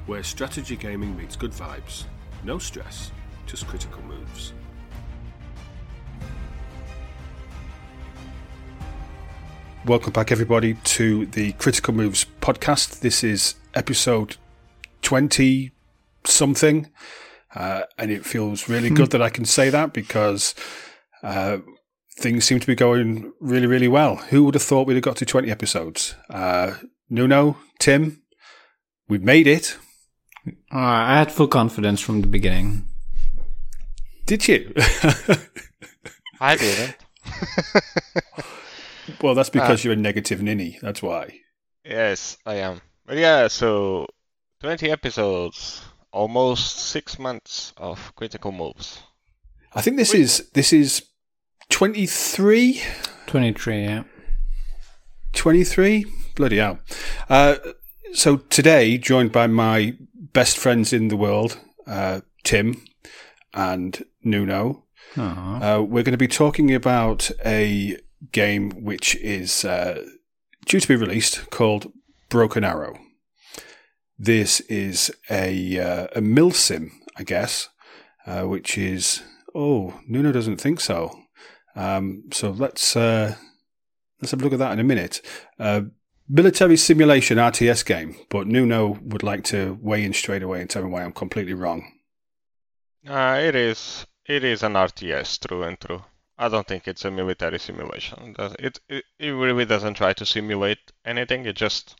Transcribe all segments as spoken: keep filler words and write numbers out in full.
where strategy gaming meets good vibes. No stress, just critical moves. Welcome back, everybody, to the Critical Moves podcast. This is episode twenty something, uh, and it feels really good that I can say that because uh, things seem to be going really, really well. Who would have thought we'd have got to twenty episodes? Uh, Nuno, Tim, we've made it. Uh, I had full confidence from the beginning. Did you? I didn't. Well, that's because uh, you're a negative ninny. That's why. Yes, I am. But yeah, so twenty episodes, almost six months of Critical Moves. I think this Wait. is this is twenty-three. twenty-three, yeah. twenty-three? Bloody hell. Uh, so today, joined by my best friends in the world, uh, Tim and Nuno, uh, we're going to be talking about a game which is uh, due to be released called Broken Arrow. This is a uh, a milsim, I guess, uh, which is oh Nuno doesn't think so. Um, so let's uh, let's have a look at that in a minute. Uh, military simulation R T S game, but Nuno would like to weigh in straight away and tell me why I'm completely wrong. Uh, it is it is an R T S through and through. I don't think it's a military simulation. It it, it really doesn't try to simulate anything. It just,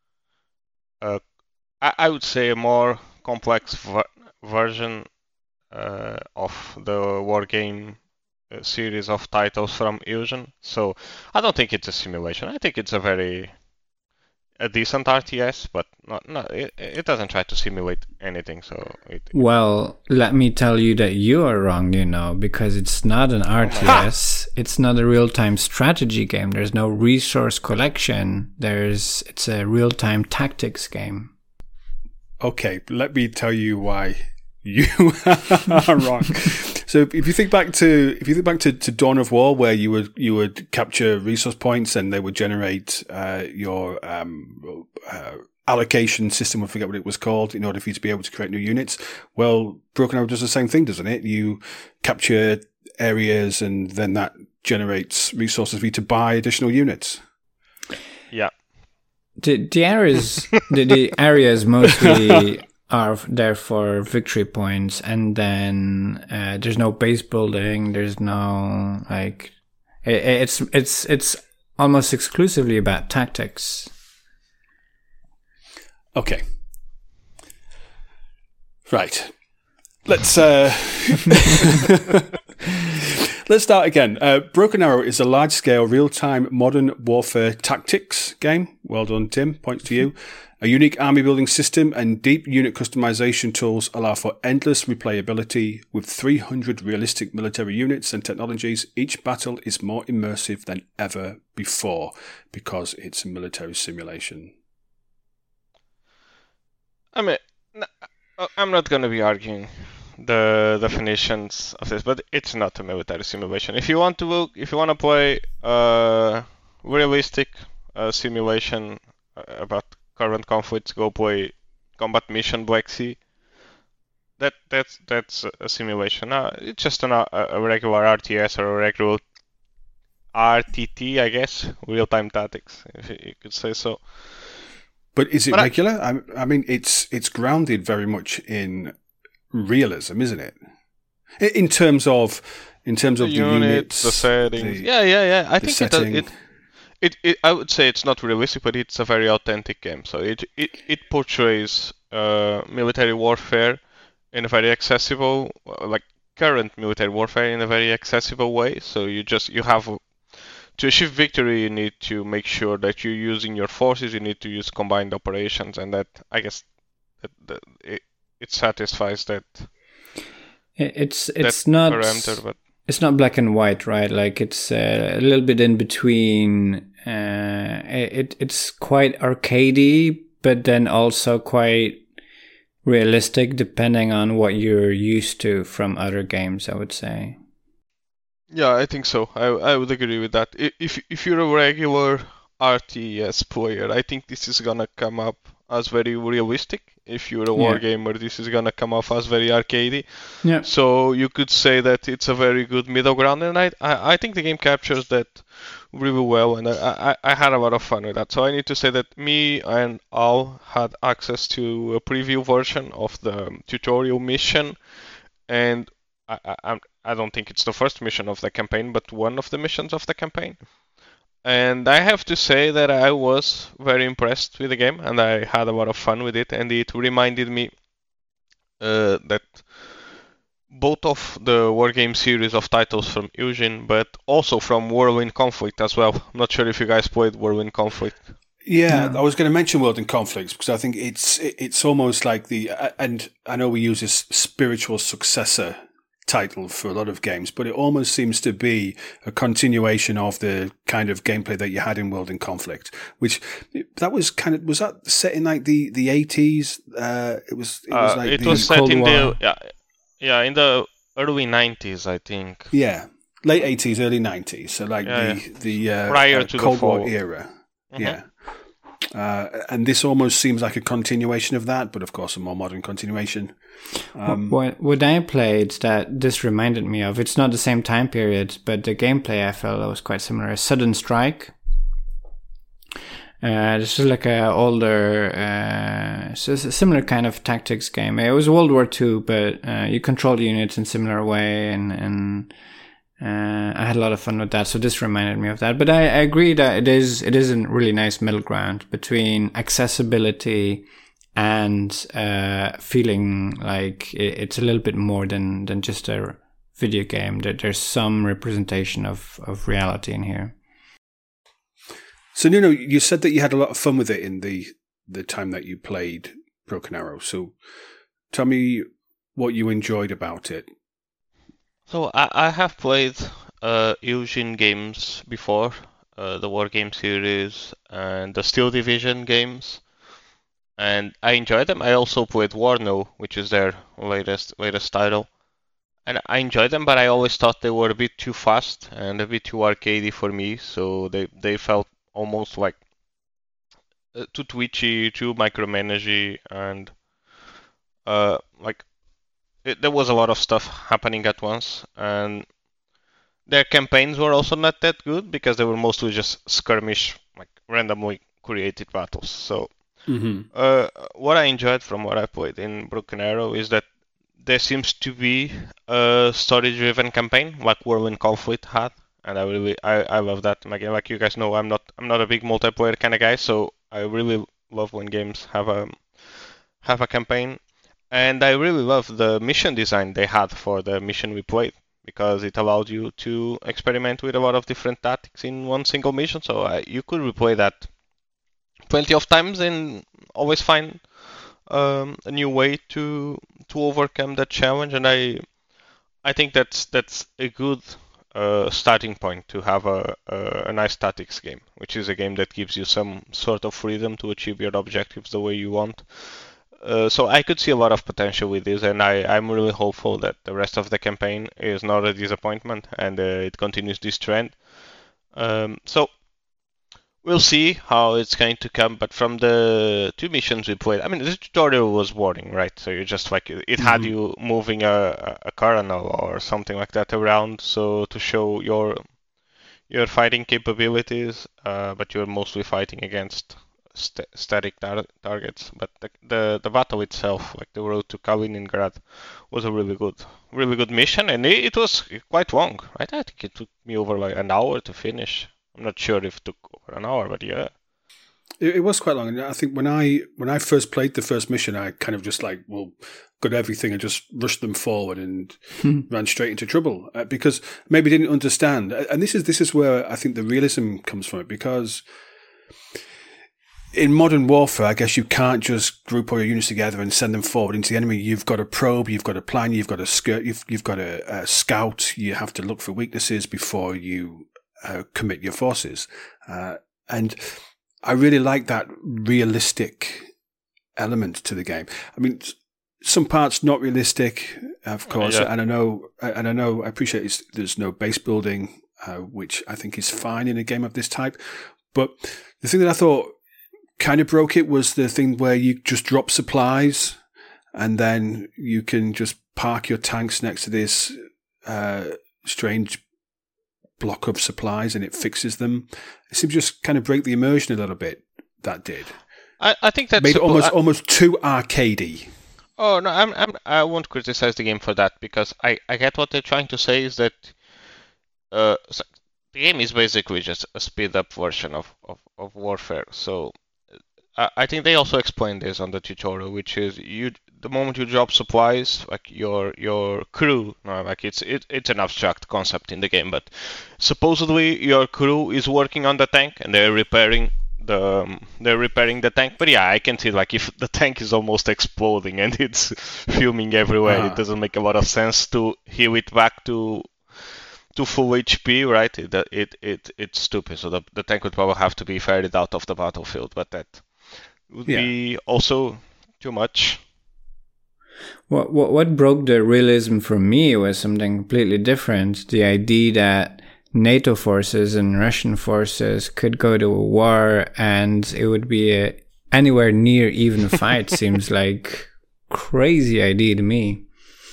uh, I, I would say, a more complex ver- version uh, of the war game uh, series of titles from Fusion. So I don't think it's a simulation. I think it's a very a decent R T S, but not, not it, it doesn't try to simulate anything. So it, well, let me tell you that you are wrong, you know, because it's not an R T S. It's not a real-time strategy game. There's no resource collection. There's it's a real-time tactics game. Okay, let me tell you why you are wrong. So if you think back to if you think back to, to Dawn of War, where you would you would capture resource points and they would generate uh, your um, uh, allocation system. I forget what it was called in order for you to be able to create new units. Well, Broken Arrow does the same thing, doesn't it? You capture areas and then that generates resources for you to buy additional units. Yeah. The the areas the, the areas mostly are there for victory points, and then uh, there's no base building. There's no like it, it's it's it's almost exclusively about tactics. Okay, right. Let's uh, let's start again. Uh, Broken Arrow is a large-scale, real-time modern warfare tactics game. Well done, Tim. Points to you. A unique army-building system and deep unit customization tools allow for endless replayability. With three hundred realistic military units and technologies, each battle is more immersive than ever before because it's a military simulation. I mean, I'm not going to be arguing the definitions of this, but it's not a military simulation. If you want to look, if you want to play uh, realistic uh, simulation about current conflicts, go play Combat Mission Black Sea. That that's that's a simulation. Uh, it's just an, a regular R T S or a regular R T T, I guess, real-time tactics, if you could say so. But is it but regular? I, I mean, it's it's grounded very much in realism, isn't it? In terms of in terms of the, the units, units, the settings. The, yeah, yeah, yeah. I think setting. it, it, it, it. I would say it's not realistic, but it's a very authentic game. So it it it portrays uh, military warfare in a very accessible, like current military warfare in a very accessible way. So you just you have. To achieve victory, you need to make sure that you're using your forces. You need to use combined operations, and that I guess that, that it, it satisfies that. It's it's that not parameter, but it's not black and white, right? Like it's uh, a little bit in between. Uh, it it's quite arcadey, but then also quite realistic, depending on what you're used to from other games, I would say. Yeah, I think so. I I would agree with that. If if you're a regular R T S player, I think this is gonna come up as very realistic. if you're a Yeah. wargamer, this is gonna come off as very arcadey. Yeah. So you could say that it's a very good middle ground, and I I, I think the game captures that really well, and I, I I had a lot of fun with that. So I need to say that me and Al had access to a preview version of the tutorial mission, and I I, I don't think it's the first mission of the campaign, but one of the missions of the campaign. And I have to say that I was very impressed with the game, and I had a lot of fun with it, and it reminded me uh, that both of the Wargame series of titles from Eugene, but also from Whirlwind Conflict as well. I'm not sure if you guys played Whirlwind Conflict. Yeah, Yeah. I was going to mention World in Conflicts because I think it's it's almost like the, and I know we use this spiritual successor title for a lot of games, but it almost seems to be a continuation of the kind of gameplay that you had in World in Conflict, which that was kind of, was that set in like the the eighties? Uh, it was it was Uh, like it the, was set Cold in War. the yeah, yeah in the early nineties, I think. yeah, late eighties, early nineties. So like Yeah, the the uh, Prior uh, to the Cold War fall. era. Mhm. Yeah. Uh, and this almost seems like a continuation of that, but of course a more modern continuation. Um, what what I played that this reminded me of, it's not the same time period, but the gameplay I felt was quite similar. Sudden Strike. Uh, this is like a older, uh, so it's a similar kind of tactics game. It was World War Two, but uh, you control units in similar way, and and uh, I had a lot of fun with that. So this reminded me of that. But I, I agree that it is it is a really nice middle ground between accessibility and uh, feeling like it, it's a little bit more than than just a video game. That there's some representation of of reality in here. So, Nuno, you said that you had a lot of fun with it in the the time that you played Broken Arrow. So, tell me what you enjoyed about it. So I, I have played uh, Eugene games before, uh, the War Game series and the Steel Division games, and I enjoyed them. I also played Warno, which is their latest latest title, and I enjoyed them. But I always thought they were a bit too fast and a bit too arcadey for me. So they they felt almost like uh, too twitchy, too micromanagey, and uh, like it, there was a lot of stuff happening at once, and their campaigns were also not that good because they were mostly just skirmish, like randomly created battles. So Mm-hmm. uh, what I enjoyed from what I played in Broken Arrow is that there seems to be a story-driven campaign like Whirlwind Conflict had, and I really I, I love that. Like, like you guys know, I'm not I'm not a big multiplayer kind of guy, so I really love when games have a have a campaign, and I really love the mission design they had for the mission we played because it allowed you to experiment with a lot of different tactics in one single mission. So I, you could replay that plenty of times and always find um, a new way to to overcome that challenge. And I I think that's that's a good uh, starting point to have a, a a nice tactics game, which is a game that gives you some sort of freedom to achieve your objectives the way you want. Uh, so I could see a lot of potential with this, and I, I'm really hopeful that the rest of the campaign is not a disappointment and uh, it continues this trend. Um, so we'll see how it's going to come, but from the two missions we played, I mean, the tutorial was boring, right? So you just like, it had Mhm. you moving a, a colonel or something like that around, so to show your your fighting capabilities, uh, but you're mostly fighting against st- static tar- targets. But the, the the battle itself, like the road to Kaliningrad, was a really good, really good mission, and it, it was quite long, right? I think it took me over like an hour to finish. I'm not sure if it took over an hour, but yeah. It, it was quite long, and I think when I when I first played the first mission, I kind of just like, well, got everything and just rushed them forward and ran straight into trouble uh, because maybe didn't understand. And this is this is where I think the realism comes from it, because in modern warfare, I guess you can't just group all your units together and send them forward into the enemy. You've got to probe, you've got to plan, you've got to skirt, you've you've got to uh, scout. You have to look for weaknesses before you uh, commit your forces, uh, and I really like that realistic element to the game. I mean, some parts not realistic, of course, yeah. and I know, and I know, I appreciate it's, there's no base building, uh, which I think is fine in a game of this type. But the thing that I thought kind of broke it was the thing where you just drop supplies and then you can just park your tanks next to this uh, strange block of supplies and it fixes them. It seemed to just kind of break the immersion a little bit. That did. I, I think that's made it suppo- almost I- almost too arcadey. Oh no, I'm, I'm I won't criticize the game for that because I, I get what they're trying to say is that uh so the game is basically just a speed up version of, of, of Warfare. So I, I think they also explained this on the tutorial, which is you the moment you drop supplies, like your your crew, no, like it's it, it's an abstract concept in the game, but supposedly your crew is working on the tank and they're repairing the um, they're repairing the tank. But yeah, I can see like if the tank is almost exploding and it's fuming everywhere, Uh-huh. it doesn't make a lot of sense to heal it back to to full H P, right? It it it it's stupid. So the the tank would probably have to be ferried out of the battlefield, but that would Yeah. be also too much. What, what what broke the realism for me was something completely different. The idea that NATO forces and Russian forces could go to a war and it would be a anywhere near even fight seems like crazy idea to me.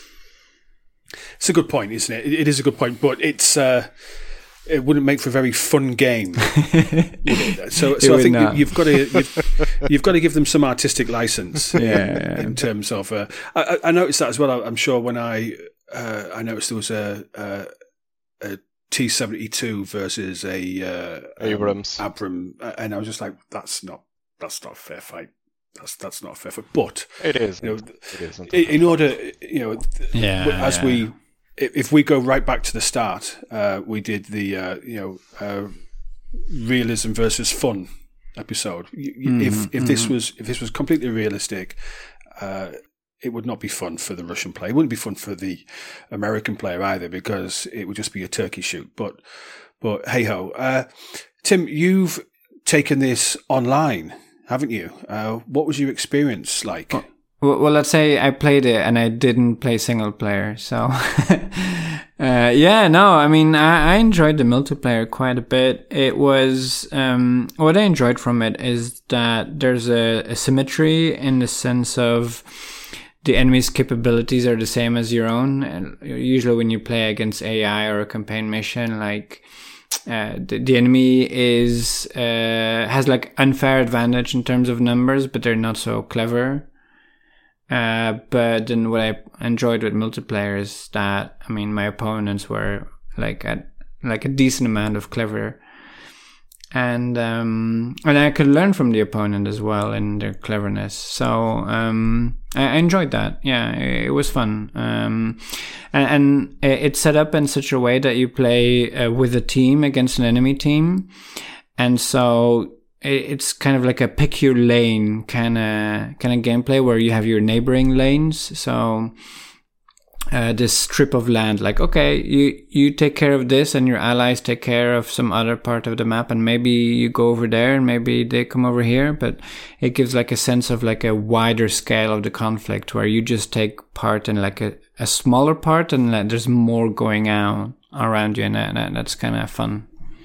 It's a good point, isn't it? It, it is a good point, but it's uh, it wouldn't make for a very fun game. would it? So, It so I would think you, not. you've got to you've, you've got to give them some artistic license. Yeah, yeah. In terms of, uh, I, I noticed that as well. I'm sure when I uh, I noticed there was a a, a T seventy-two versus a uh, Abrams. um, Abram, and I was just like, that's not that's not a fair fight. That's that's not a fair fight. But It is. you know, It isn't. in in order, you know, Yeah, as yeah. we, if if we go right back to the start, uh, we did the, uh, you know, uh, realism versus fun episode. You- you- Mm-hmm, if if this was if this was completely realistic, uh, it would not be fun for the Russian player. It wouldn't be fun for the American player either because it would just be a turkey shoot. But but hey ho, uh, Tim, you've taken this online, haven't you? Uh, what was your experience like? Well, well, let's say I played it and I didn't play single player. So, uh, yeah, no, I mean, I, I enjoyed the multiplayer quite a bit. It was, um, what I enjoyed from it is that there's a, a symmetry in the sense of the enemy's capabilities are the same as your own. And usually when you play against A I or a campaign mission, like, uh, the, the enemy is, uh, has like unfair advantage in terms of numbers, but they're not so clever. Uh, but then what I enjoyed with multiplayer is that, I mean, my opponents were like at like a decent amount of clever, and um, and I could learn from the opponent as well in their cleverness. So um, I, I enjoyed that. Yeah, it, it was fun. Um, and, and it's set up in such a way that you play uh, with a team against an enemy team, and so it's kind of like a pick your lane kind of kind of gameplay where you have your neighboring lanes. So uh, this strip of land, like, okay, you you take care of this and your allies take care of some other part of the map, and maybe you go over there and maybe they come over here, but it gives like a sense of like a wider scale of the conflict where you just take part in like a, a smaller part and like, there's more going on around you, and, that, and that's kind of fun.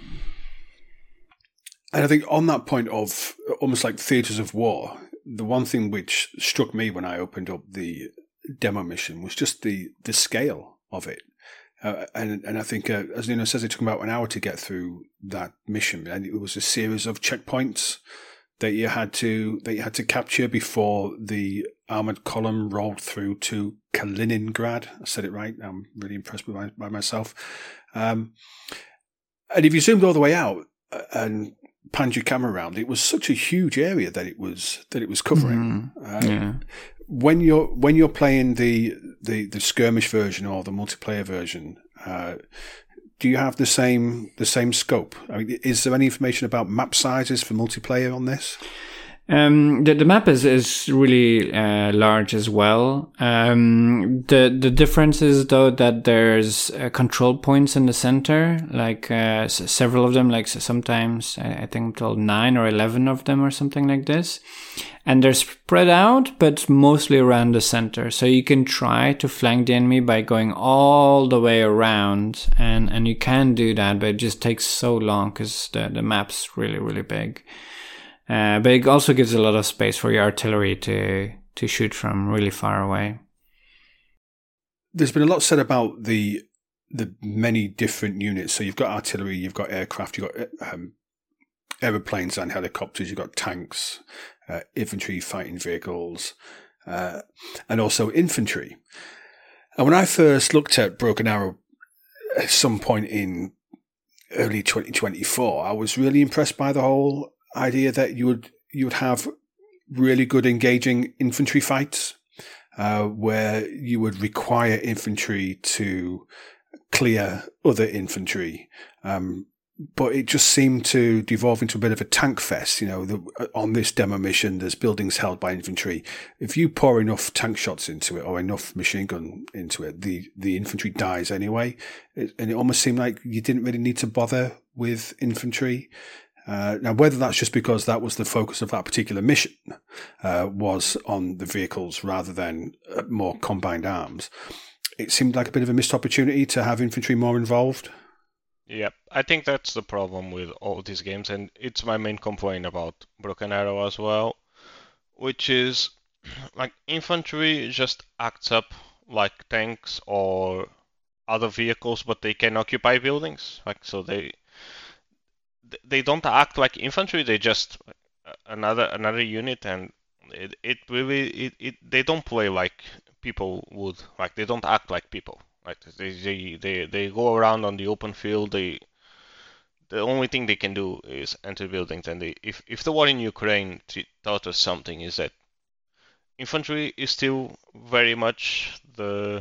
And I think on that point of almost like theatres of war, the one thing which struck me when I opened up the demo mission was just the, the scale of it. Uh, and and I think, uh, as Nuno says, it took about an hour to get through that mission, and it was a series of checkpoints that you had to that you had to capture before the armored column rolled through to Kaliningrad. I said it right. I'm really impressed with my, by myself. Um, and if you zoomed all the way out and panned your camera around, it was such a huge area that it was that it was covering. Mm-hmm. Uh, Yeah. When you're when you're playing the the, the skirmish version or the multiplayer version, uh, do you have the same the same scope? I mean, is there any information about map sizes for multiplayer on this? Um, the, the map is, is really uh, large as well. Um, the the difference is though that there's uh, control points in the center, like uh, s- several of them. Like s- sometimes I, I think I'm told nine or eleven of them or something like this, and they're spread out, but mostly around the center. So you can try to flank the enemy by going all the way around, and and you can do that, but it just takes so long because the the map's really really big. Uh, but it also gives a lot of space for your artillery to to shoot from really far away. There's been a lot said about the the many different units. So you've got artillery, you've got aircraft, you've got um, aeroplanes and helicopters, you've got tanks, uh, infantry, fighting vehicles, uh, and also infantry. And when I first looked at Broken Arrow at some point in early twenty twenty-four, I was really impressed by the whole idea that you would you would have really good engaging infantry fights, uh, where you would require infantry to clear other infantry. Um, but it just seemed to devolve into a bit of a tank fest. You know, the, on this demo mission, there's buildings held by infantry. If you pour enough tank shots into it or enough machine gun into it, the, the infantry dies anyway. It, and it almost seemed like you didn't really need to bother with infantry. Uh, now, whether that's just because that was the focus of that particular mission, uh, was on the vehicles rather than uh, more combined arms, it seemed like a bit of a missed opportunity to have infantry more involved. Yep, I think that's the problem with all these games, and it's my main complaint about Broken Arrow as well, which is like infantry just acts up like tanks or other vehicles, but they can occupy buildings. Like so, they they don't act like infantry. They just another another unit, and it it really it, it they don't play like people would. Like they don't act like people. Like they, they they they go around on the open field. They the only thing they can do is enter buildings. And they, if if the war in Ukraine t- taught us something, is that infantry is still very much the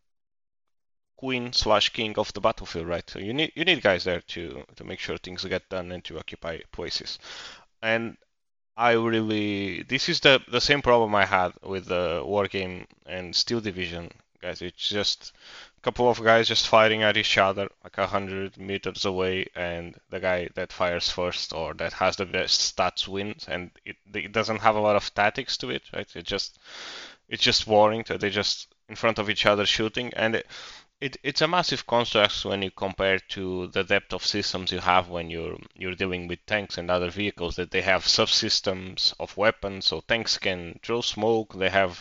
queen slash king of the battlefield, right? So you need you need guys there to to make sure things get done and to occupy places. And I really this is the the same problem I had with the Wargame and Steel Division guys. It's just couple of guys just firing at each other like a hundred meters away, and the guy that fires first or that has the best stats wins, and it, it doesn't have a lot of tactics to it, right? It just it's just warring. So they're just in front of each other shooting, and it, it it's a massive contrast when you compare to the depth of systems you have when you're you're dealing with tanks and other vehicles, that they have subsystems of weapons. So tanks can throw smoke, they have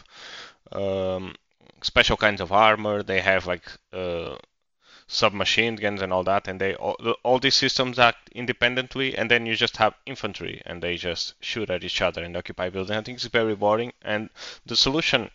um, special kinds of armor, they have like uh, submachine guns and all that, and they all, all these systems act independently, and then you just have infantry and they just shoot at each other and occupy buildings. I think it's very boring, and the solution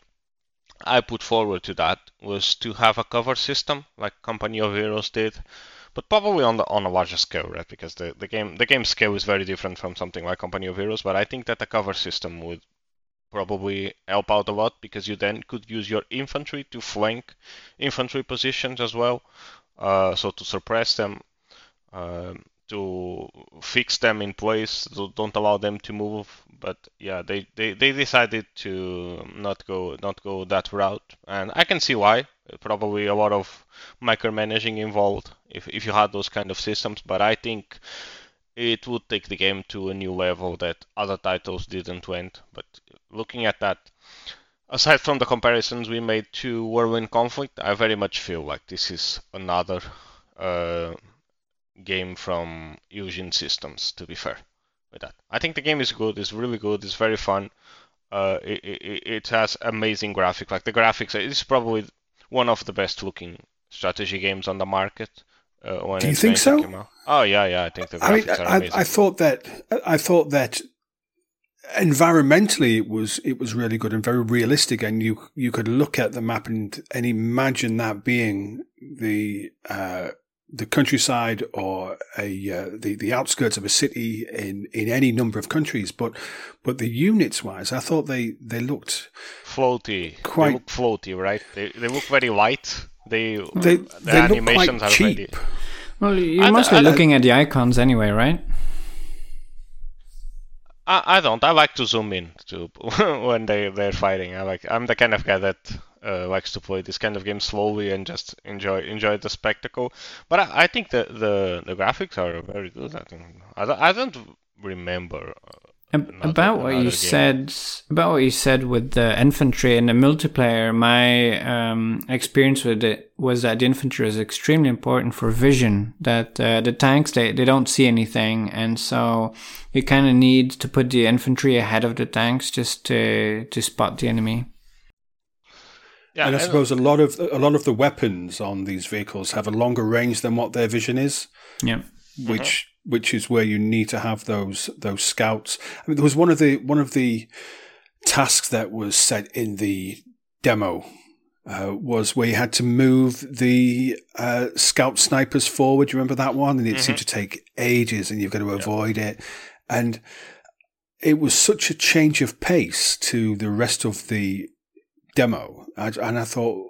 I put forward to that was to have a cover system like Company of Heroes did, but probably on the on a larger scale, right? Because the, the game the game scale is very different from something like Company of Heroes, but I think that a cover system would probably help out a lot, because you then could use your infantry to flank infantry positions as well, uh, so to suppress them, uh, to fix them in place, so don't allow them to move. But yeah, they, they, they decided to not go not go that route, and I can see why. Probably a lot of micromanaging involved if if you had those kind of systems, but I think it would take the game to a new level that other titles didn't went. But looking at that, aside from the comparisons we made to Whirlwind Conflict, I very much feel like this is another uh, game from Eugene Systems, to be fair with that. I think the game is good, it's really good, it's very fun. Uh, it, it, it has amazing graphics. Like the graphics, it's probably one of the best looking strategy games on the market. Uh, when Do you think so? Oh yeah, yeah. I think the graphics I mean, are I, amazing. I thought that I thought that environmentally it was it was really good and very realistic, and you you could look at the map and and imagine that being the uh, the countryside or a uh, the the outskirts of a city in, in any number of countries. But but the units wise, I thought they they looked floaty. Quite they look floaty, right? They they look very light. They they, the they animations look quite are cheap. very. Well, you're I- mostly I- looking at the icons anyway, right? I, I don't. I like to zoom in to when they they're fighting. I like. I'm the kind of guy that uh, likes to play this kind of game slowly and just enjoy enjoy the spectacle. But I, I think the, the the graphics are very good. I think I don't, I don't remember Ab- about what you game. said about what you said with the infantry and the multiplayer, my um, experience with it was that the infantry is extremely important for vision. That uh, the tanks they, they don't see anything, and so you kind of need to put the infantry ahead of the tanks just to to spot the enemy. Yeah, and I, I suppose a lot of a lot of the weapons on these vehicles have a longer range than what their vision is. Yeah, which. Mm-hmm. Which is where you need to have those those scouts. I mean, there was one of the one of the tasks that was set in the demo uh, was where you had to move the uh, scout snipers forward. You remember that one? And it mm-hmm. seemed to take ages, and you've got to avoid yeah. it. And it was such a change of pace to the rest of the demo, I, and I thought,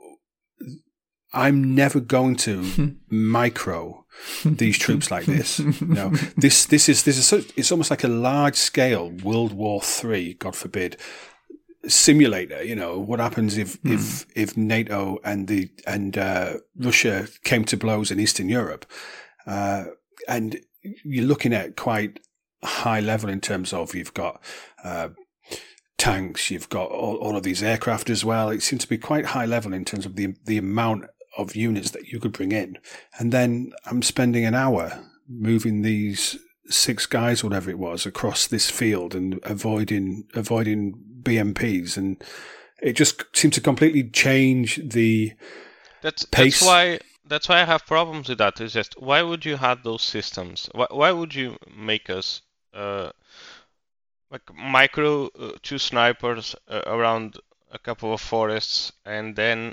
I'm never going to micro these troops like this. You know, this this is this is so, it's almost like a large scale World War Three, God forbid, simulator. You know, what happens if mm. if if NATO and the and uh, Russia came to blows in Eastern Europe, uh, and you're looking at quite high level in terms of you've got. Uh, tanks, you've got all, all of these aircraft as well. It seems to be quite high level in terms of the the amount of units that you could bring in. And then I'm spending an hour moving these six guys, whatever it was, across this field and avoiding avoiding B M Ps. And it just seemed to completely change the that's, pace. That's why that's why I have problems with that. It's just, why would you have those systems? Why, why would you make us uh, like micro uh, two snipers uh, around a couple of forests, and then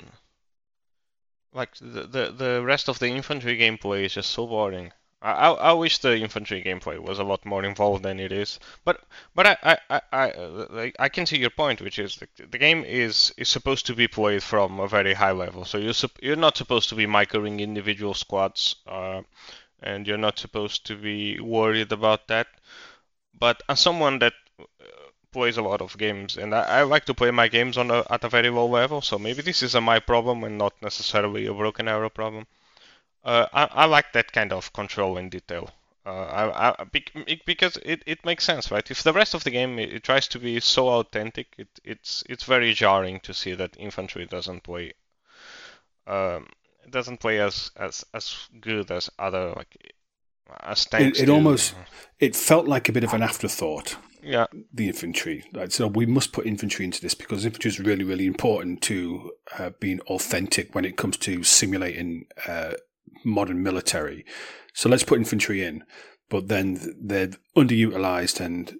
like the, the the rest of the infantry gameplay is just so boring. I, I I wish the infantry gameplay was a lot more involved than it is. But but I I I I, uh, I can see your point, which is the, the game is is supposed to be played from a very high level. So you're sup- you're not supposed to be microing individual squads, uh, and you're not supposed to be worried about that. But as someone that plays a lot of games, and I, I like to play my games on a, at a very low level, so maybe this is a my problem and not necessarily a Broken Arrow problem. Uh, I, I like that kind of control and detail. Uh, I, I, because it, it makes sense, right? If the rest of the game it, it tries to be so authentic, it, it's it's very jarring to see that infantry doesn't play um, doesn't play as, as as good as other like as tanks. It, it almost it felt like a bit of an afterthought. Yeah, the infantry. Right? So we must put infantry into this because infantry is really, really important to uh, being authentic when it comes to simulating uh, modern military. So let's put infantry in, but then they're underutilized and,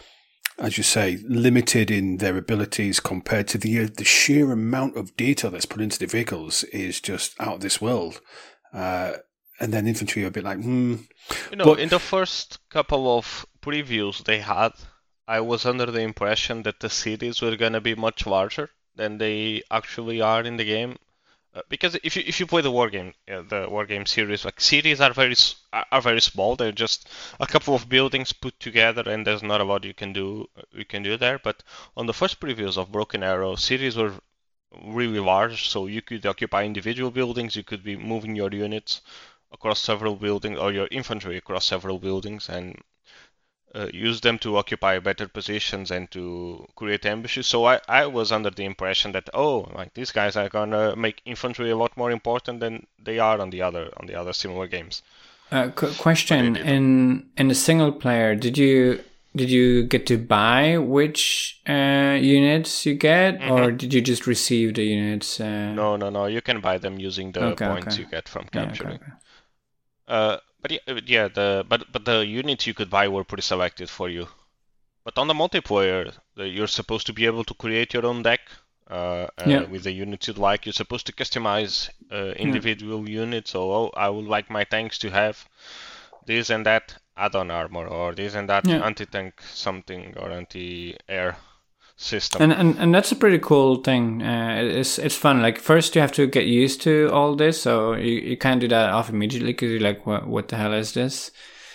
as you say, limited in their abilities compared to the uh, the sheer amount of detail that's put into the vehicles is just out of this world. Uh, and then infantry are a bit like, hmm. You know, but in the first couple of previews they had, I was under the impression that the cities were going to be much larger than they actually are in the game. Uh, because if you if you play the war game, uh, the war game series, like cities are very are very small. They're just a couple of buildings put together, and there's not a lot you can do you can do there. But on the first previews of Broken Arrow, cities were really large, so you could occupy individual buildings. You could be moving your units across several buildings, or your infantry across several buildings, and uh, use them to occupy better positions and to create ambushes. So I, I was under the impression that, oh, like these guys are gonna make infantry a lot more important than they are on the other on the other similar games. Uh, qu- question: in in the single player, did you did you get to buy which uh, units you get, mm-hmm. or did you just receive the units? Uh... No, no, no. You can buy them using the okay, points okay. you get from capturing. Yeah, okay, okay. Uh, but yeah, yeah, the but but the units you could buy were pre-selected for you. But on the multiplayer, the, you're supposed to be able to create your own deck uh, yeah. uh, with the units you'd like. You're supposed to customize uh, individual yeah. units. So, oh, I would like my tanks to have this and that add-on armor, or this and that yeah. anti-tank something, or anti-air system. And, and and that's a pretty cool thing. Uh, it's it's fun. Like first you have to get used to all this, so you, you can't do that off immediately because you're like, what what the hell is this?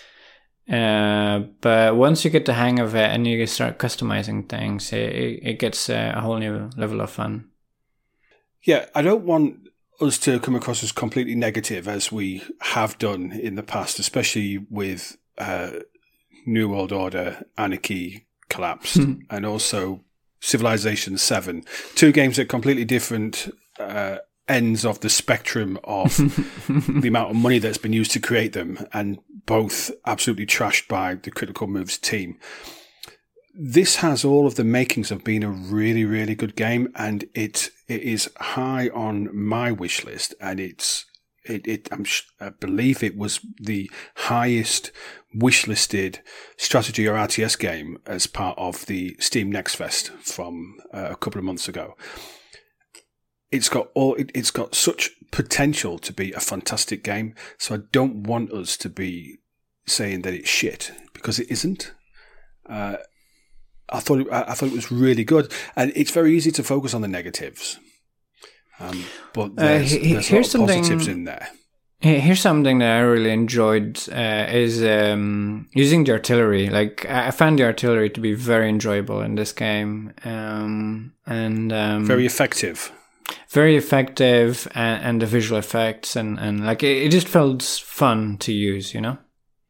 Uh, but once you get the hang of it and you start customizing things, it it gets a whole new level of fun. Yeah, I don't want us to come across as completely negative as we have done in the past, especially with uh, New World Order, Anarchy, collapsed, and also Civilization seven. Two games at completely different uh, ends of the spectrum of the amount of money that's been used to create them, and both absolutely trashed by the Critical Moves team. This has all of the makings of being a really, really good game, and it it is high on my wish list, and it's it, it I'm, I believe it was the highest wish-listed strategy or R T S game as part of the Steam Next Fest from uh, a couple of months ago. It's got all. It, it's got such potential to be a fantastic game. So I don't want us to be saying that it's shit, because it isn't. Uh, I thought it, I thought it was really good, and it's very easy to focus on the negatives. Um, but there's, uh, he, there's here's a lot of something, positives in there. Here's something that I really enjoyed uh, is um, using the artillery. Like, I found the artillery to be very enjoyable in this game, um, and um, very effective. Very effective, and, and the visual effects, and, and like it, it just felt fun to use, you know.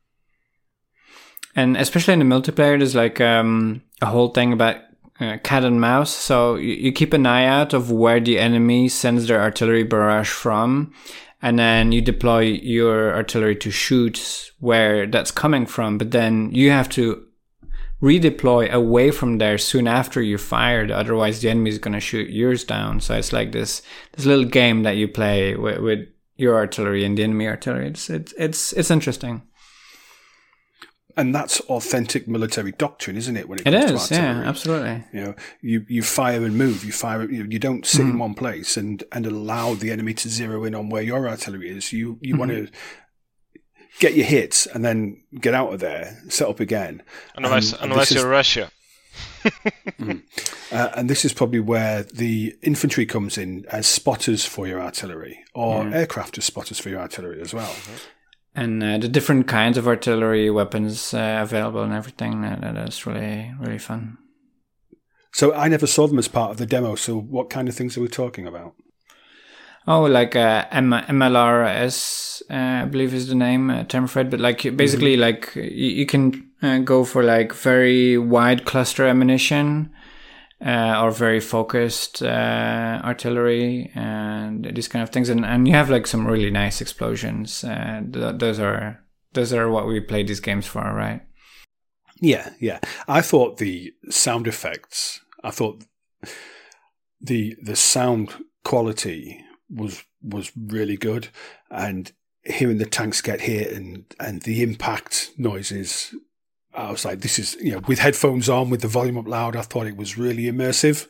And especially in the multiplayer, there's like um, a whole thing about uh, cat and mouse. So you, you keep an eye out of where the enemy sends their artillery barrage from, and then you deploy your artillery to shoot where that's coming from. But then you have to redeploy away from there soon after you fired, otherwise the enemy is going to shoot yours down. So it's like this this little game that you play with, with your artillery and the enemy artillery. It's it's it's, it's interesting. And that's authentic military doctrine, isn't it? When it, it comes is, to artillery, yeah, absolutely. You know, you, you fire and move. You fire. You, know, you don't sit mm-hmm. in one place and, and allow the enemy to zero in on where your artillery is. You you mm-hmm. want to get your hits and then get out of there, set up again. Unless and unless you're is, Russia. mm, uh, and this is probably where the infantry comes in as spotters for your artillery, or mm. aircraft as spotters for your artillery as well. Mm-hmm. And uh, the different kinds of artillery weapons uh, available and everything, uh, that's really, really fun. So I never saw them as part of the demo, so what kind of things are we talking about? Oh, like uh, M- MLRS, uh, I believe is the name, uh, term for it. But like basically, mm-hmm. like you, you can uh, go for like very wide cluster ammunition, uh, or very focused uh, artillery and these kind of things. And, and you have like some really nice explosions. Uh, th- those are those are what we play these games for, right? Yeah, yeah. I thought the sound effects. I thought the the sound quality was was really good, and hearing the tanks get hit and and the impact noises, I was like, this is, you know, with headphones on, with the volume up loud, I thought it was really immersive.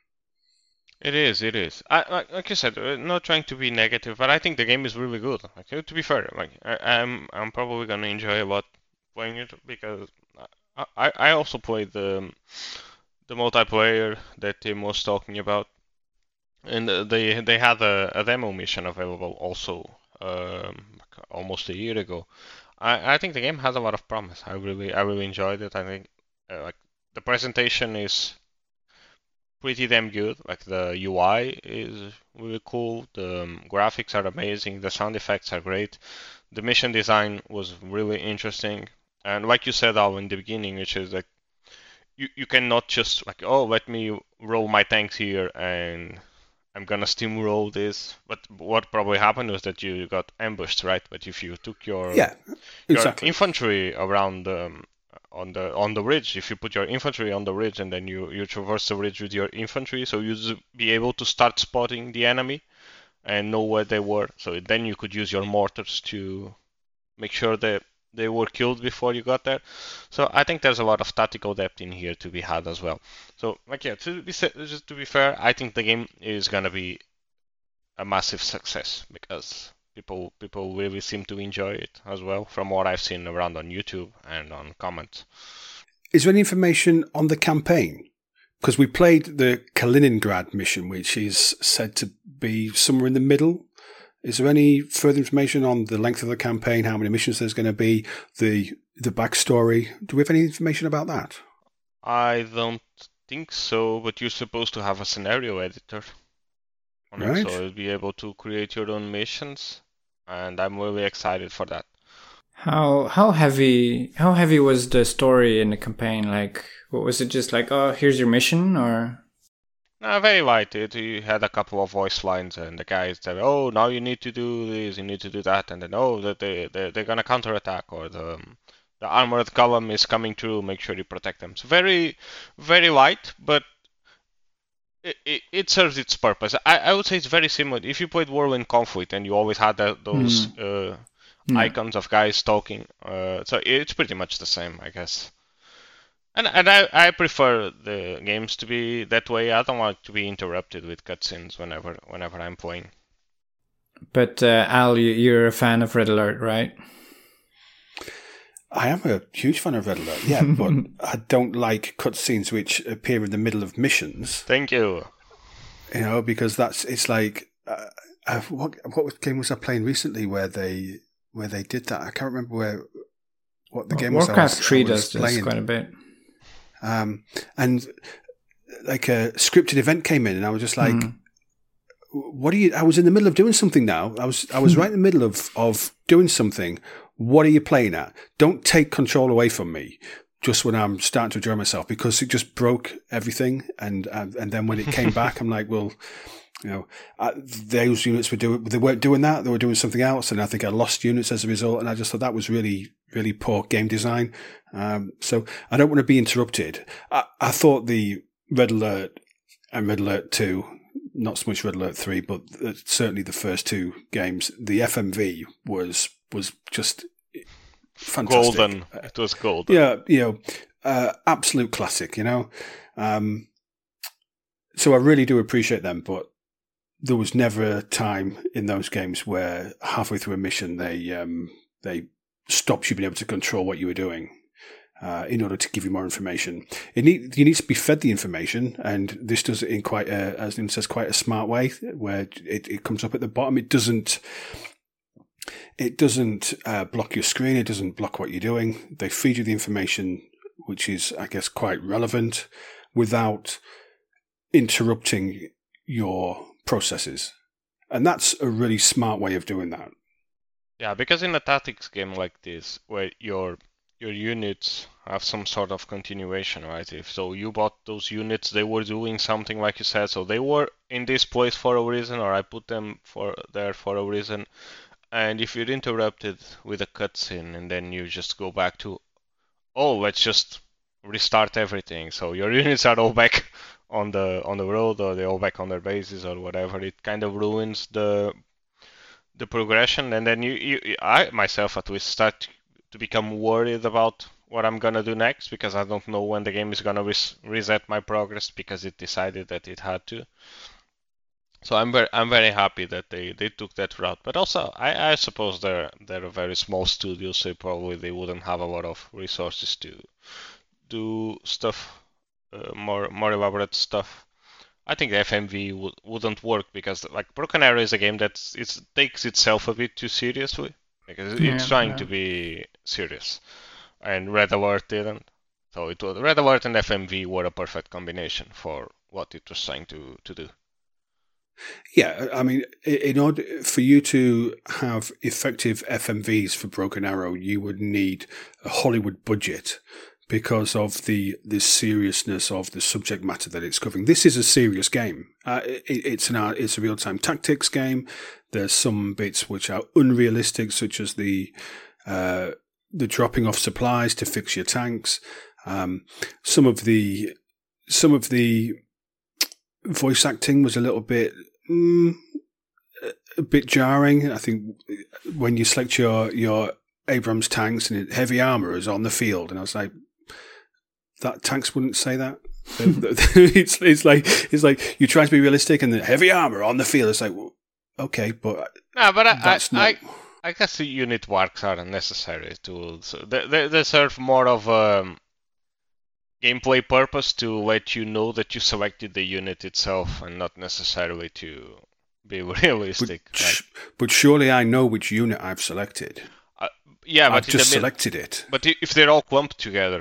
It is, it is. I, like, like you said, not trying to be negative, but I think the game is really good. Like, to be fair, like I, I'm I'm probably gonna enjoy a lot playing it, because I I also played the the multiplayer that Tim was talking about. And they they had a, a demo mission available also um, almost a year ago. I, I think the game has a lot of promise. I really I really enjoyed it. I think uh, like the presentation is pretty damn good. Like the U I is really cool. The um, graphics are amazing. The sound effects are great. The mission design was really interesting. And like you said, Al, in the beginning, which is like you you cannot just like, oh, let me roll my tanks here and I'm gonna steamroll this. But what probably happened was that you got ambushed, right? But if you took your yeah, exactly. your infantry around um, on the on the ridge, if you put your infantry on the ridge and then you, you traverse the ridge with your infantry, so you'd be able to start spotting the enemy and know where they were. So then you could use your mortars to make sure that they were killed before you got there. So I think there's a lot of tactical depth in here to be had as well. So like yeah, to be just to be fair, I think the game is gonna be a massive success because people people really seem to enjoy it as well, from what I've seen around on YouTube and on comments. Is there any information on the campaign? Because we played the Kaliningrad mission, which is said to be somewhere in the middle. Is there any further information on the length of the campaign, how many missions there's going to be, the the backstory? Do we have any information about that? I don't think so, but you're supposed to have a scenario editor on right. it, so you'll be able to create your own missions, and I'm really excited for that. How how heavy how heavy was the story in the campaign? Like, what was it? Just like, oh, here's your mission, or? No, very light. It, you had a couple of voice lines, and the guys said, "Oh, now you need to do this, you need to do that," and then, "Oh, that they they they're gonna counterattack, or the um, the armored column is coming through. Make sure you protect them." So very, very light, but it, it, it serves its purpose. I, I would say it's very similar. If you played Whirlwind Conflict and you always had that, those mm. uh, mm. icons of guys talking, uh, so it's pretty much the same, I guess. And and I, I prefer the games to be that way. I don't want to be interrupted with cutscenes whenever whenever I'm playing. But uh, Al, you're a fan of Red Alert, right? I am a huge fan of Red Alert, yeah, but I don't like cutscenes which appear in the middle of missions. Thank you. You know, because that's it's like uh, uh, what what game was I playing recently where they where they did that? I can't remember where what the well, game was. Warcraft I was, three I was does this quite a bit. Um, and like a scripted event came in, and I was just like, mm. "What are you?" I was in the middle of doing something. Now I was I was right in the middle of of doing something. What are you playing at? Don't take control away from me just when I'm starting to enjoy myself, because it just broke everything. And and, and then when it came back, I'm like, well, you know, uh, those units were doing, they weren't doing that. They were doing something else. And I think I lost units as a result. And I just thought that was really, really poor game design. Um, so I don't want to be interrupted. I, I thought the Red Alert and Red Alert two, not so much Red Alert three, but certainly the first two games, the F M V was, was just fantastic. Golden. It was golden. Yeah, you know, uh, absolute classic, you know. Um, so I really do appreciate them, but there was never a time in those games where halfway through a mission they um, they stopped you being able to control what you were doing uh, in order to give you more information. It need, you need to be fed the information, and this does it in quite a, as Nim says, quite a smart way, where it, it comes up at the bottom. It doesn't it doesn't uh, block your screen. It doesn't block what you're doing. They feed you the information, which is, I guess, quite relevant, without interrupting your processes. And that's a really smart way of doing that. Yeah, because in a tactics game like this, where your your units have some sort of continuation, right? If so, you bought those units, they were doing something like you said, so they were in this place for a reason, or I put them for there for a reason. And if you're interrupted with a cutscene and then you just go back to, oh, let's just restart everything, so your units are all back on the on the road, or they're all back on their bases or whatever, it kind of ruins the the progression. And then you, you I myself at least start to become worried about what I'm gonna do next, because I don't know when the game is gonna res reset my progress because it decided that it had to. So I'm very I'm very happy that they, they took that route. But also I, I suppose they're they're a very small studio, so probably they wouldn't have a lot of resources to do stuff, uh, more more elaborate stuff. I think the F M V would, wouldn't work, because like Broken Arrow is a game that it takes itself a bit too seriously, because yeah, it's trying yeah. to be serious, and Red Alert didn't. So it was Red Alert and F M V were a perfect combination for what it was trying to to do. Yeah, I mean, in order for you to have effective F M Vs for Broken Arrow, you would need a Hollywood budget because of the the seriousness of the subject matter that it's covering. This is a serious game. Uh, it, it's an it's a real time tactics game. There's some bits which are unrealistic, such as the uh, the dropping off supplies to fix your tanks. Um, some of the some of the voice acting was a little bit. Mm, a bit jarring. I think when you select your your Abrams tanks and heavy armor is on the field, and I was like, that tanks wouldn't say that. it's it's like it's like you try to be realistic, and the heavy armor on the field. It's like, well, okay, but no, but I that's I, not... I I guess the unit works are unnecessary tools. They, they they serve more of a gameplay purpose to let you know that you selected the unit itself, and not necessarily to be realistic. But, like, but surely I know which unit I've selected. Uh, yeah, but I've just the, selected it. But if they're all clumped together,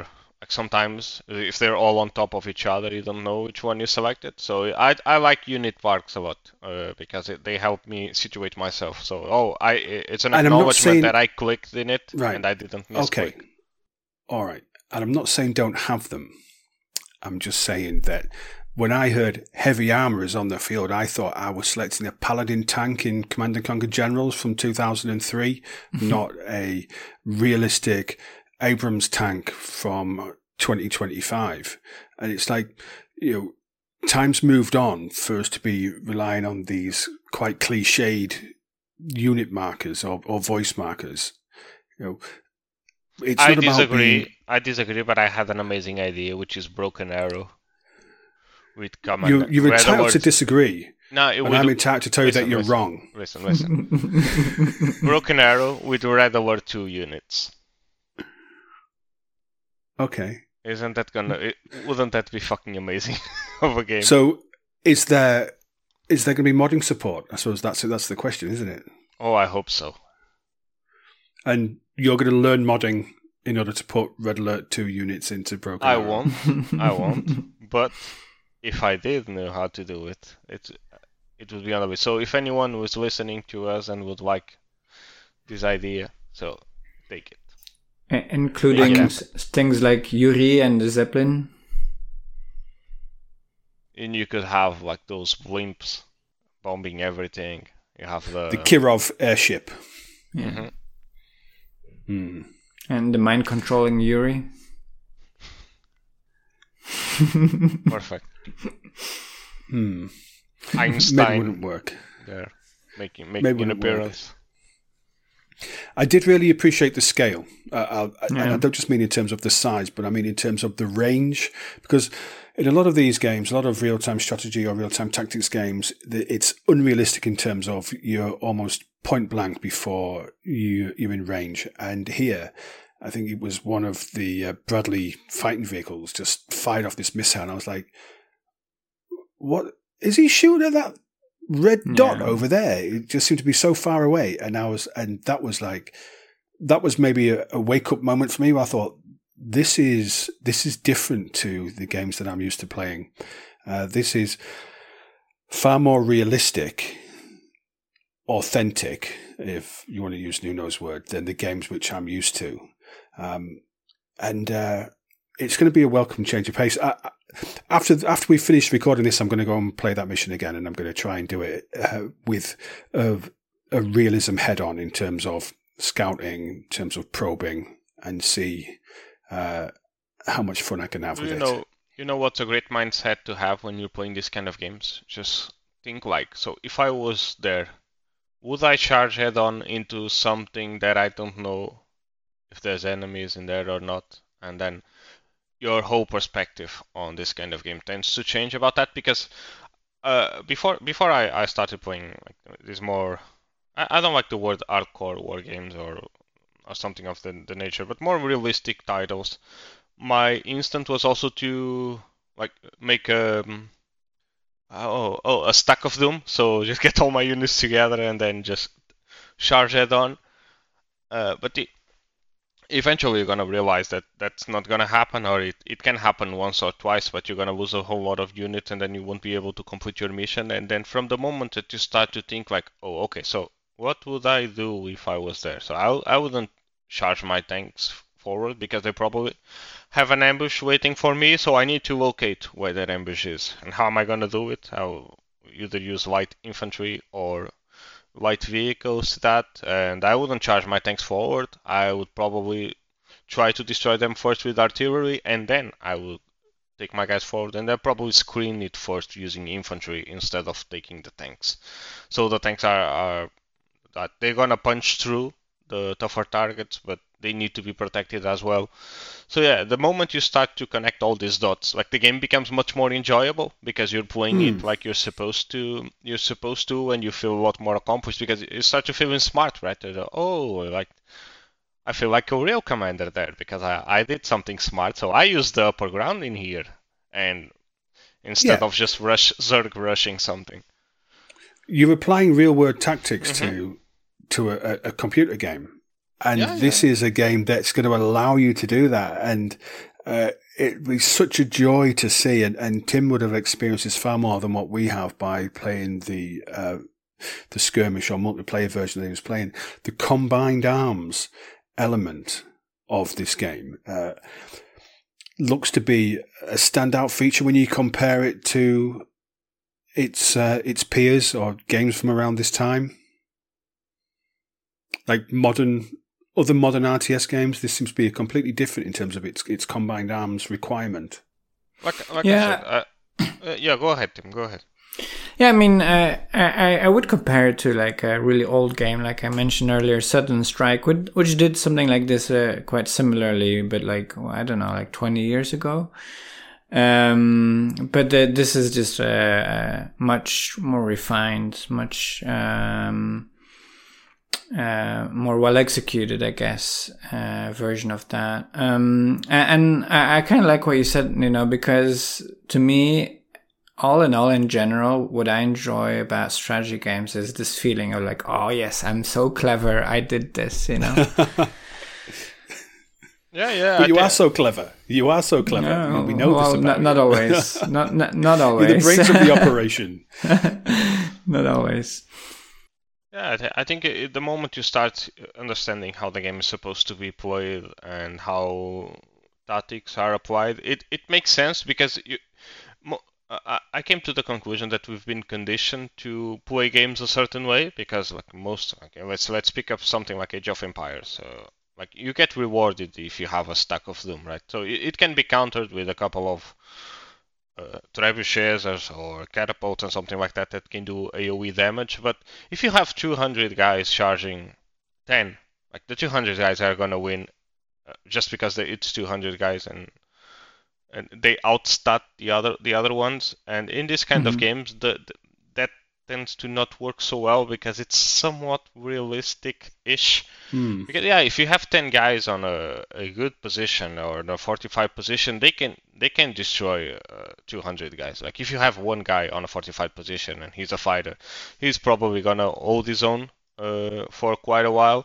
Like sometimes if they're all on top of each other, you don't know which one you selected. So I I like unit marks a lot uh, because it, they help me situate myself. So oh, I it's an And I'm not acknowledgement saying- that I clicked in it Right. and I didn't misclick. Okay. All right. And I'm not saying don't have them. I'm just saying that when I heard heavy armor is on the field, I thought I was selecting a Paladin tank in Command and Conquer Generals from two thousand three, not a realistic Abrams tank from twenty twenty-five. And it's like, you know, time's moved on for us to be relying on these quite cliched unit markers or, or voice markers. You know, it's I not about disagree. being- I disagree, but I had an amazing idea, which is Broken Arrow. With command. You, you're Red entitled Alert. to disagree, No, it and would I'm entitled to tell you listen, that you're listen. wrong. Listen, listen. Broken Arrow with Red Alert two units. Okay. Isn't that gonna? It, wouldn't that be fucking amazing of a game? So, is there is there going to be modding support? I suppose that's that's the question, isn't it? oh, I hope so. And you're going to learn modding in order to put Red Alert two units into Broken I Arrow. won't. I won't. But if I did know how to do it, it it would be on the way. So if anyone was listening to us and would like this idea, so take it. I- Including Yeah. s- things like Yuri and the Zeppelin. And you could have like those blimps bombing everything. You have the, The Kirov airship. Yeah. Mhm. Hmm. And the mind controlling Yuri. perfect Hmm. Maybe Einstein wouldn't work. there making Maybe making an wouldn't work. appearance. I did really appreciate the scale. Uh, I, I- and Yeah. I don't just mean in terms of the size, but I mean in terms of the range. Because in a lot of these games, a lot of real-time strategy or real-time tactics games, the- it's unrealistic in terms of you're almost point blank before you, you're in range. And here, I think it was one of the uh, Bradley fighting vehicles just fired off this missile. And I was like, what? Is he shooting at that red dot Yeah. over there? It just seemed to be so far away. And I was, and that was like, that was maybe a, a wake up moment for me where I thought, this is, this is different to the games that I'm used to playing. Uh, this is far more realistic, authentic, if you want to use Nuno's word, than the games which I'm used to. Um, and, uh, it's going to be a welcome change of pace. I, I, after after we finish recording this, I'm going to go and play that mission again, and I'm going to try and do it uh, with a, a realism head on in terms of scouting, in terms of probing, and see uh, how much fun I can have with You it. know, you know what's a great mindset to have when you're playing this kind of games? Just think like, so if I was there, would I charge head on into something that I don't know if there's enemies in there or not? And then your whole perspective on this kind of game tends to change about that, because uh, before before I, I started playing like these more, I, I don't like the word hardcore war games or or something of the, the nature, but more realistic titles. My instinct was also to like make a oh oh a stack of Doom, so just get all my units together and then just charge head on. Uh, but the, eventually you're gonna realize that that's not gonna happen, or it, it can happen once or twice, but you're gonna lose a whole lot of units and then you won't be able to complete your mission. And then from the moment that you start to think like, oh okay, so what would I do if I was there? So I I wouldn't charge my tanks forward because they probably have an ambush waiting for me, so I need to locate where that ambush is. And how am I gonna do it? I'll either use light infantry or light vehicles to that, and I wouldn't charge my tanks forward. I would probably try to destroy them first with artillery, and then I would take my guys forward, and I'll probably screen it first using infantry instead of taking the tanks. So the tanks are, are that they're gonna punch through the tougher targets, but they need to be protected as well. So yeah, the moment you start to connect all these dots, like the game becomes much more enjoyable because you're playing Hmm. it like you're supposed to. You're supposed to, and you feel a lot more accomplished because you start to feeling smart, right? Oh, like I feel like a real commander there because I, I did something smart. So I used the upper ground in here, and instead Yeah. of just rush Zerg rushing something. You're applying real world tactics Mhm. to to a, a computer game, and Yeah, this is a game that's going to allow you to do that. And uh, it was such a joy to see, and, and Tim would have experienced this far more than what we have by playing the uh, the skirmish or multiplayer version that he was playing. The combined arms element of this game uh, looks to be a standout feature when you compare it to its uh, its peers or games from around this time. Like modern, other modern R T S games, this seems to be completely different in terms of its its combined arms requirement. Like, like Yeah. I said, uh, uh, yeah, go ahead, Tim, go ahead. Yeah, I mean, uh, I, I would compare it to like a really old game, like I mentioned earlier, Sudden Strike, which, which did something like this uh, quite similarly, but like, well, I don't know, like twenty years ago. Um, but uh, this is just a, a much more refined, much um, uh, more well executed, I guess, uh, version of that. Um, and, and I, I kind of like what you said, you know, because to me, all in all, in general, what I enjoy about strategy games is this feeling of like, oh yes, I'm so clever, I did this, you know. Yeah, yeah. But I you thi- are so clever. You are so clever. I mean, we know well, this about not, you. not always. not, not not You're always. the brains of the operation. Not always. Yeah, I, th- I think i the moment you start understanding how the game is supposed to be played and how tactics are applied, it, it makes sense because you, mo- I, I came to the conclusion that we've been conditioned to play games a certain way because like most, okay, let's let's pick up something like Age of Empires. So like you get rewarded if you have a stack of Doom, right? So it, it can be countered with a couple of uh, trebuchets or catapults and something like that that can do AoE damage. But if you have two hundred guys charging ten, like the two hundred guys are gonna win uh, just because they, it's two hundred guys and and they outstat the other the other ones. And in this kind Mhm. of games, the, the that tends to not work so well because it's somewhat realistic-ish. Hmm. Because yeah, if you have ten guys on a, a good position or in a fortified position, they can they can destroy uh, two hundred guys. Like if you have one guy on a fortified position and he's a fighter, he's probably gonna hold his own uh, for quite a while.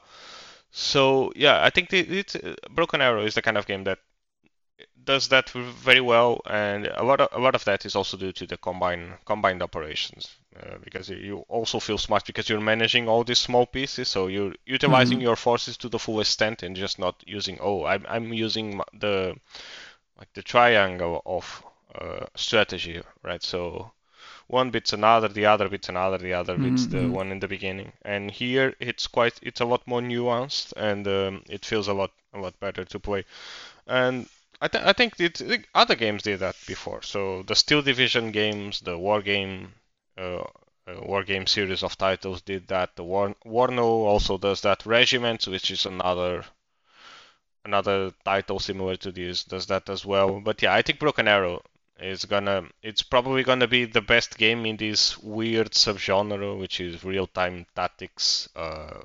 So yeah, I think it, it's uh, Broken Arrow is the kind of game that does that very well, and a lot of a lot of that is also due to the combined combined operations, uh, because you also feel smart because you're managing all these small pieces, so you're utilizing Mhm. your forces to the full extent and just not using oh I'm I'm using m- the like the triangle of uh, strategy, right? So one beats another, the other beats another, the other beats the Mhm. one in the beginning, and here it's quite it's a lot more nuanced and um, it feels a lot a lot better to play. And I, th- I think it, it- other games did that before. So the Steel Division games, the War Game, uh, uh, War Game series of titles did that. The War Warno also does that. Regiments, which is another another title similar to this, does that as well. But yeah, I think Broken Arrow is gonna it's probably gonna be the best game in this weird subgenre, which is real-time tactics. Uh,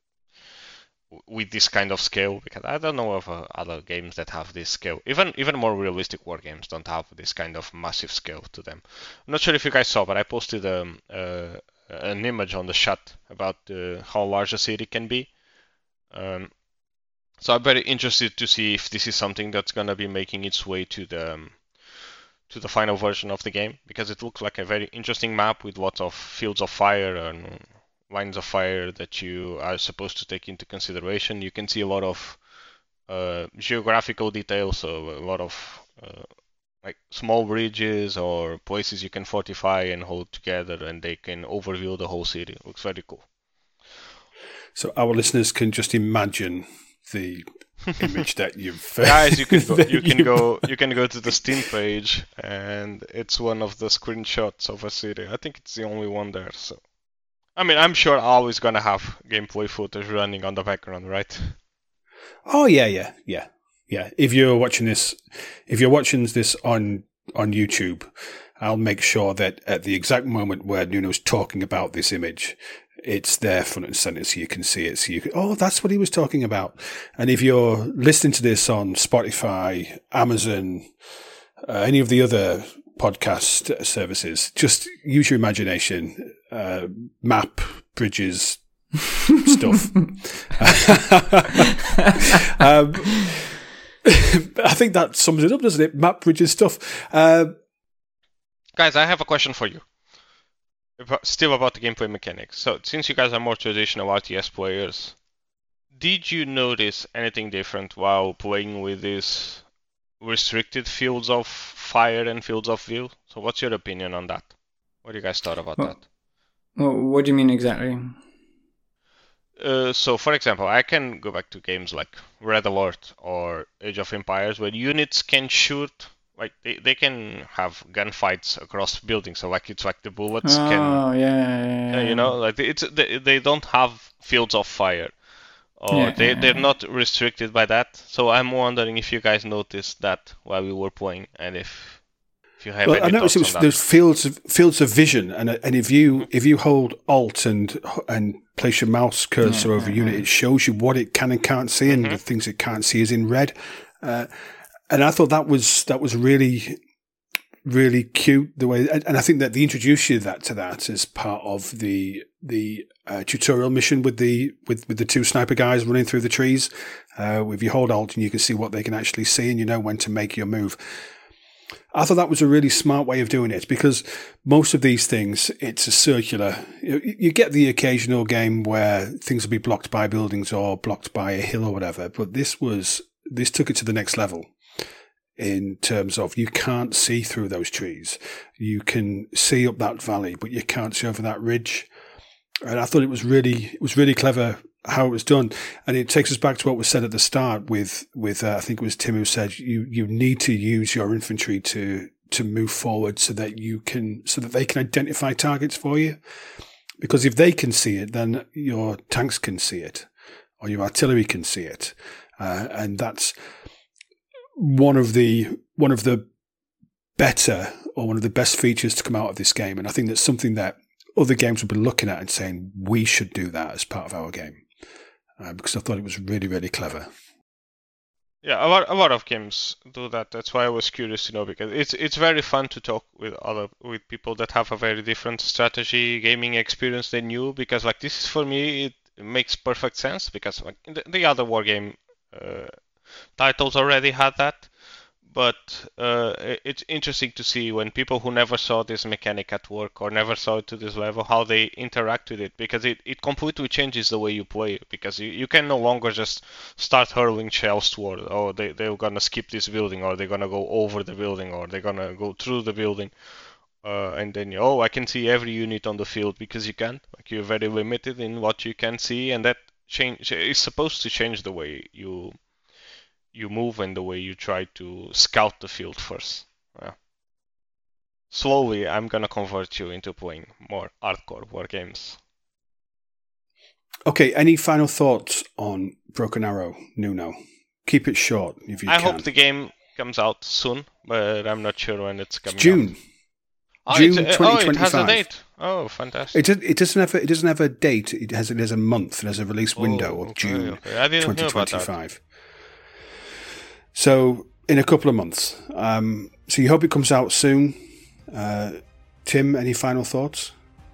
with this kind of scale, because I don't know of uh, other games that have this scale. Even even more realistic war games don't have this kind of massive scale to them. I'm not sure if you guys saw, but I posted um, uh, an image on the chat about uh, how large a city can be. Um, so I'm very interested to see if this is something that's gonna be making its way to the um, to the final version of the game, because it looks like a very interesting map with lots of fields of fire and lines of fire that you are supposed to take into consideration. You can see a lot of uh, geographical details, so a lot of uh, like small bridges or places you can fortify and hold together, and they can overview the whole city. It looks very cool. So our listeners can just imagine the image that you've Guys, you can go, that you can you- go you can go to the Steam page, and it's one of the screenshots of a city. I think it's the only one there. So, I mean, I'm sure always gonna have gameplay footage running on the background, right? Oh yeah, yeah, yeah, yeah. If you're watching this, if you're watching this on on YouTube, I'll make sure that at the exact moment where Nuno's talking about this image, it's there front and center so you can see it. So you can, oh, that's what he was talking about. And if you're listening to this on Spotify, Amazon, uh, any of the other podcast services, just use your imagination. Uh, map, bridges, stuff. um, I think that sums it up, doesn't it? Map bridges stuff. Uh, Guys, I have a question for you. About, still about the gameplay mechanics. So, since you guys are more traditional R T S players, did you notice anything different while playing with these restricted fields of fire and fields of view? So, what's your opinion on that? What do you guys thought about well, that? Well, what do you mean exactly? Uh, so, for example, I can go back to games like Red Alert or Age of Empires where units can shoot, like they, they can have gunfights across buildings. So, like it's like the bullets oh, can, yeah, yeah, yeah. uh, you know, like it's they, they don't have fields of fire, or Yeah, they yeah, they're yeah. not restricted by that. So, I'm wondering if you guys noticed that while we were playing, and if if you have well, any I noticed thoughts it was, on that. there's fields of fields of vision, and and if you if you hold Alt and and place your mouse cursor Yeah, over a yeah, unit, yeah. it shows you what it can and can't see, and Mhm. the things it can't see is in red. Uh, and I thought that was that was really really cute the way, and, and I think that they introduced you that to that as part of the the uh, tutorial mission with the with, with the two sniper guys running through the trees. Uh, if you hold Alt, and you can see what they can actually see, and you know when to make your move. I thought that was a really smart way of doing it, because most of these things, it's a circular. You, you get the occasional game where things will be blocked by buildings or blocked by a hill or whatever, but this was this took it to the next level in terms of you can't see through those trees. You can see up that valley, but you can't see over that ridge. And I thought it was really it was really clever how it was done, and it takes us back to what was said at the start with with uh, I think it was Tim who said you you need to use your infantry to to move forward so that you can so that they can identify targets for you, because if they can see it, then your tanks can see it or your artillery can see it, uh, and that's one of the one of the better or one of the best features to come out of this game. And I think that's something that other games will be looking at and saying we should do that as part of our game. Uh, because I thought it was really, really clever. Yeah, a lot, a lot of games do that. That's why I was curious to know, because it's it's very fun to talk with other with people that have a very different strategy gaming experience than you. Because like this is for me, it makes perfect sense, because like the, the other wargame uh, titles already had that. But uh, it's interesting to see when people who never saw this mechanic at work or never saw it to this level, how they interact with it, because it, it completely changes the way you play, because you, you can no longer just start hurling shells toward, oh, they, they're going to skip this building, or they're going to go over the building, or they're going to go through the building. Uh, and then, oh, I can see every unit on the field, because you can't. Like, you're very limited in what you can see, and that change is supposed to change the way you... you move and the way you try to scout the field first. Yeah. Slowly, I'm gonna convert you into playing more hardcore war games. Okay, any final thoughts on Broken Arrow, Nuno? Keep it short if you I can. hope the game comes out soon, but I'm not sure when it's coming It's June. out. June oh, twenty twenty-five. Oh, it has a date. Oh, fantastic. It, it doesn't have a, it doesn't have a date. It has it has a month. It has a release window oh, of okay, June okay. I didn't twenty know about twenty-five. that. So in a couple of months. Um, so you hope it comes out soon. Uh, Tim, any final thoughts?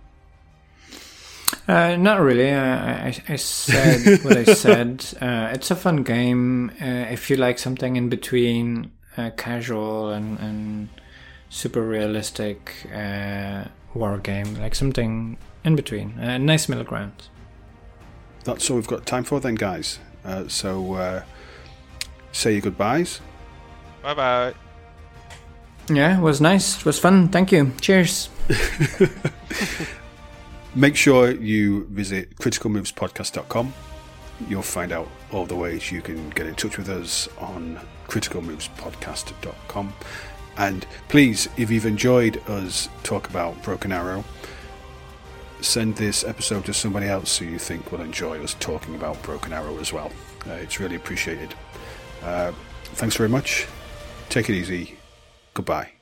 Uh, not really. I, I, I said what I said. Uh, it's a fun game. Uh, if you like something in between uh, casual and, and super realistic uh, war game, like something in between, a uh, nice middle ground. That's all we've got time for then, guys. Uh, so uh, say your goodbyes. Bye bye. Yeah, it was nice. It was fun. Thank you. Cheers. Make sure you visit critical moves podcast dot com. You'll find out all the ways you can get in touch with us on critical moves podcast dot com. And please, if you've enjoyed us talk about Broken Arrow, send this episode to somebody else who you think will enjoy us talking about Broken Arrow as well. Uh, it's really appreciated. Uh, thanks very much. Take it easy. Goodbye.